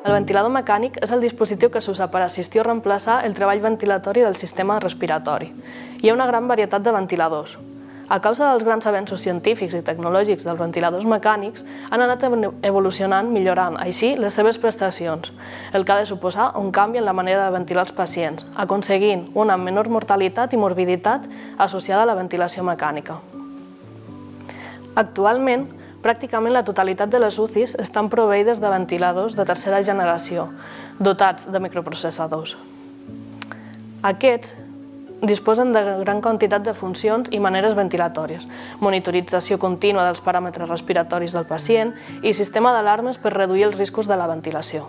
El ventilador mecànic és el dispositiu que s'usa per assistir o reemplaçar el treball ventilatori del sistema respiratori. Hi ha una gran varietat de ventiladors. A causa dels grans avenços científics i tecnològics dels ventiladors mecànics, han anat evolucionant, millorant, així, les seves prestacions, el que ha de suposar un canvi en la manera de ventilar els pacients, aconseguint una menor mortalitat i morbiditat associada a la ventilació mecànica. Actualment, pràcticament la totalitat de les UCIs estan proveïdes de ventiladors de tercera generació, dotats de microprocessadors. Aquests disposen de gran quantitat de funcions i maneres ventilatòries, monitorització contínua dels paràmetres respiratoris del pacient i sistema d'alarmes per reduir els riscos de la ventilació.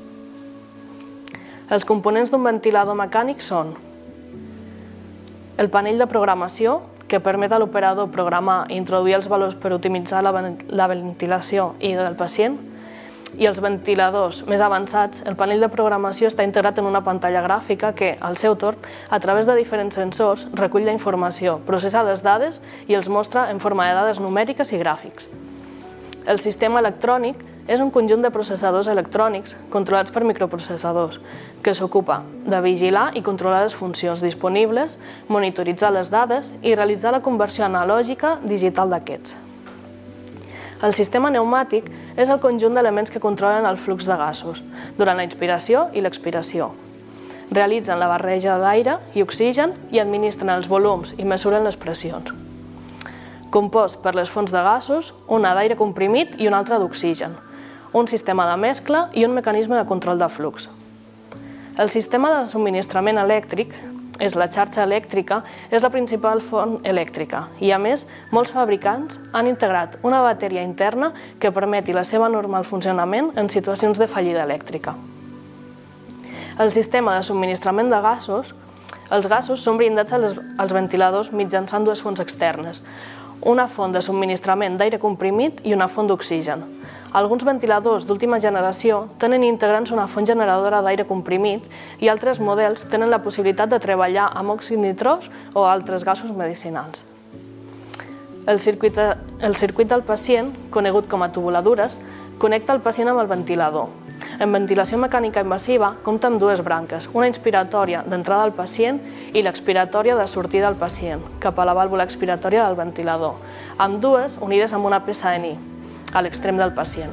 Els components d'un ventilador mecànic són el panell de programació, que permet a l'operador programar i introduir els valors per optimitzar la ventilació del pacient, i els ventiladors més avançats, el panell de programació està integrat en una pantalla gràfica que, al seu torn, a través de diferents sensors, recull la informació, processa les dades i els mostra en forma de dades numèriques i gràfics. El sistema electrònic és un conjunt de processadors electrònics controlats per microprocessadors, que s'ocupa de vigilar i controlar les funcions disponibles, monitoritzar les dades i realitzar la conversió analògica digital d'aquests. El sistema pneumàtic és el conjunt d'elements que controlen el flux de gasos durant la inspiració i l'expiració. Realitzen la barreja d'aire i oxigen i administren els volums i mesuren les pressions. Compost per les fonts de gasos, una d'aire comprimit i una altra d'oxigen, un sistema de mescla i un mecanisme de control de flux. El sistema de subministrament elèctric, la xarxa elèctrica, és la principal font elèctrica i, a més, molts fabricants han integrat una bateria interna que permeti la seva normal funcionament en situacions de fallida elèctrica. El sistema de subministrament de gasos, els gasos són brindats als ventiladors mitjançant dues fonts externes, una font de subministrament d'aire comprimit i una font d'oxigen. Alguns ventiladors d'última generació tenen integrants una font generadora d'aire comprimit i altres models tenen la possibilitat de treballar amb òxid nitrós o altres gasos medicinals. El circuit del pacient, conegut com a tubuladures, connecta el pacient amb el ventilador. En ventilació mecànica invasiva compta amb dues branques, una inspiratòria d'entrada al pacient i l'expiratòria de sortida al pacient, cap a la vàlvula expiratòria del ventilador, amb dues unides amb una peça de ni a l'extrem del pacient.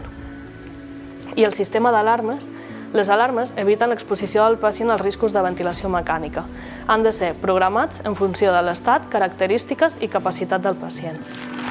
I el sistema d'alarmes. Les alarmes eviten l'exposició del pacient als riscos de ventilació mecànica. Han de ser programats en funció de l'estat, característiques i capacitat del pacient.